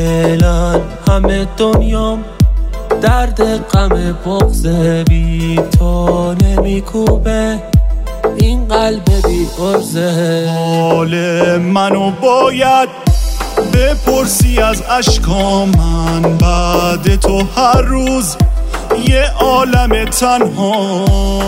فعلا همه دنیام درد غم بغض بی تو نمیکوبه این قلب بی غرضه. حال منو باید بپرسی از اشکام من، بعد تو هر روز یه عالم تنها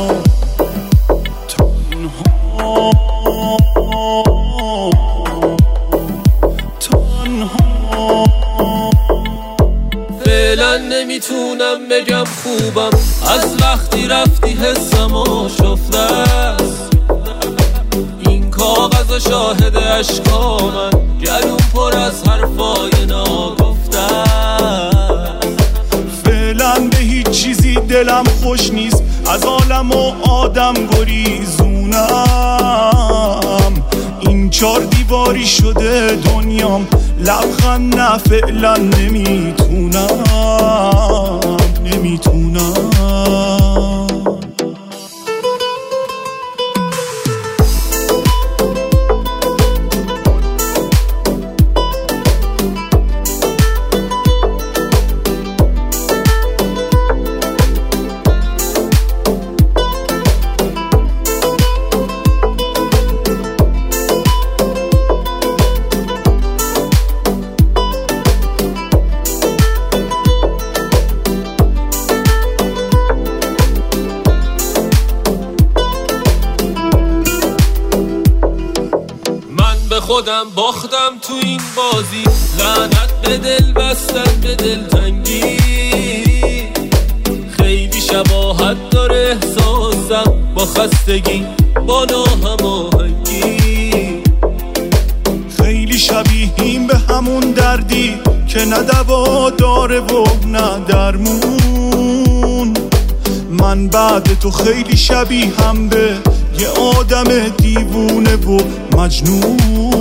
فعلا نمیتونم بگم خوبم، از وقتی رفتی حسم و شفته است این کاغذ و شاهد اشکا من، گلوم پر از حرفای ناگفته است. فعلا به هیچ چیزی دلم خوش نیست، از عالم و آدم گریزونم، این 4 دیواری شده دنیام، لبخند نه فعلا نمیتونم. به خودم باختم تو این بازی، لعنت به دل بستن به دلتنگی، خیلی شباهت داره احساسم با خستگی با ناهماهنگی، خیلی شبیهیم به همون دردی که نه دوا داره و نه درمون. من بعد تو خیلی شبیهم به یه آدم دیوونه و مجنون.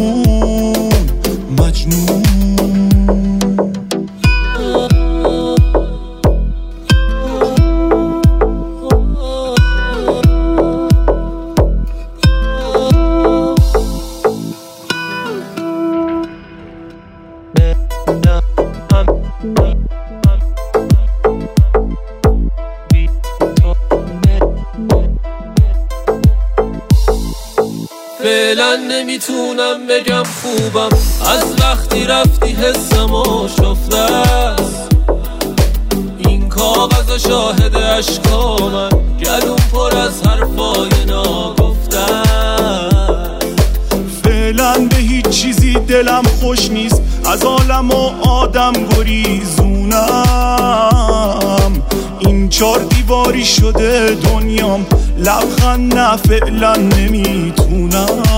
فعلا نمیتونم بگم خوبم، از وقتی رفتی حسم و شفته است این کاغذ و شاهد اشکا من، گلوم پر از حرفای ناگفته است. فعلا به هیچ چیزی دلم خوش نیست، از عالم و آدم گریزونم، این 4 دیواری شده دنیام، لبخند نه فعلا نمیتونم.